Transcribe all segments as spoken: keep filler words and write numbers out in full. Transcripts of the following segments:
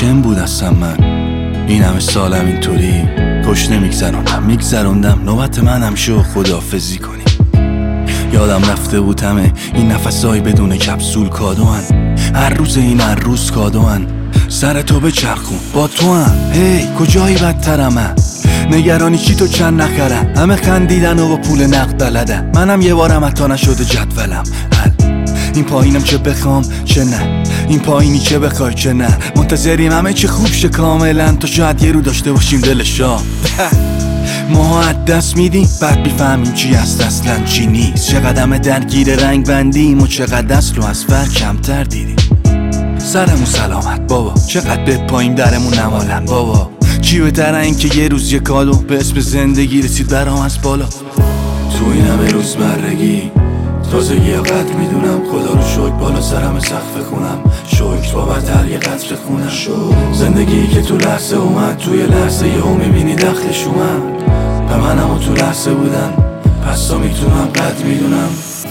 حاکم بود هستم من. این همه سالم اینطوری خوش نمیگذروندم، میگذروندم نوبت منم شو خداحافظی کنی. یادم رفته بود همه این نفسای بدون کپسول کادوان، هر روز این هر روز کادوان. سر تو بچرخون با تو هم، هی کجایی بدترمه؟ نگرانی چی تو چند نخرم، همه خندیدن و با پول نقد بلدم. منم یه بارم حتی نشده جدولم حل. این پایینم چه بخوام چه نه، این پایینی چه بخوای چه نه. منتظریم همه چه خوب شه کاملا، تا شاید یه رو داشته باشیم دلشا. ماها از دست میدیم بعد بیفهمیم چی هست اصلا چی نیست. چقدر همه درگیر رنگ بندیم و چقدر اصل و از فر کمتر دیدیم. سرمون سلامت بابا، چقدر به پایین درمون نمالن بابا. چی بهتره این که یه روز یه کادو به اسم زندگی رسید برام از بالا. تو این همه روزمرگی تازگی یا قدر میدونم، خدا رو شکر بالا سرم سقف خونم، شکر بابتر یه قطر خونم. زندگی که تو لحظه اومد، توی لحظه یهو میبینی دخلش اومد. به منم و تو لحظه بودن، پس تا میتونم قدر میدونم.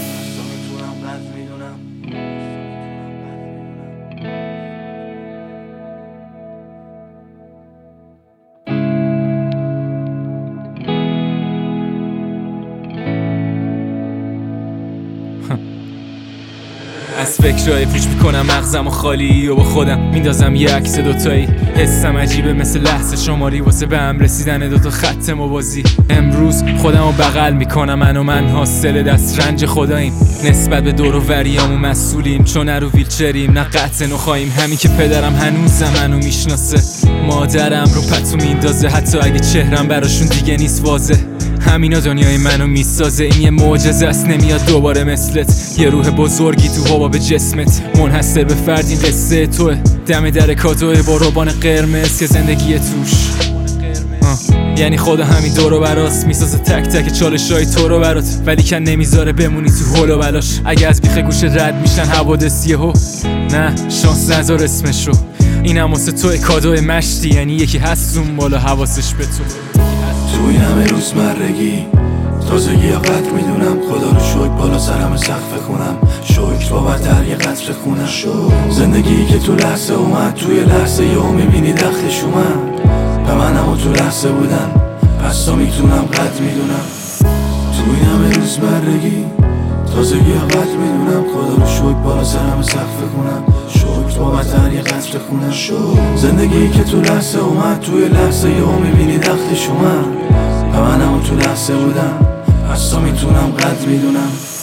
از فکرهای پیچ میکنم مغزم و خالی و با خودم میندازم یه عکس دوتایی. حسم عجیبه مثل لحظه شماری واسه به هم رسیدن دوتا خط موازی. امروز خودم رو بغل میکنم، من و من حاصل دست رنج خداییم. نسبت به دور و وریامو مسئولیم، چون نه رو ویلچریم نه قطع نخواهیم. همین که پدرم هنوزم منو میشناسه، مادرم رو پتو میندازه حتی اگه چهرم براشون دیگه نیست واضح. همینا دنیای منو میسازه، این یه معجزه است نمیاد دوباره مثلت. یه روح بزرگی تو هوا به جسمت، منحصر به فرد این قصه توه. دم در کادوه با روبان قرمز که زندگی توش آه. یعنی خدا همین دور و براست میسازه تک تک چالشای تو رو برات، ولی کن نمیذاره بمونی تو هول و بلاش. اگه از بیخ گوش رد میشن حوادث یهو، نه شانس نذار اسمش رو. این هم واسه توی کادو مشتی، یعنی یکی هست اون بالا حواسش به تو. تو این همه روزمرگی تازگی یا قدر میدونم، خدا رو شکر بالا سرم سقف خونم، شکر بابتر یه قطر خونم. زندگی که تو لحظه اومد، توی لحظه یهو میبینی دخلش اومد. به منم و تو لحظه بودن، پس تا میتونم قدر میدونم. تو این همه روزمرگی تازگی یا قدر میدونم، خدا رو شکر بالا سرم سقف خونم، شکر بابتر یه قطر خونم. زندگی که تو لحظه اومد، توی لحظه یهو میبینی دخلش اومد. به منم و تو لحظه بودم، پس تا میتونم قدر میدونم.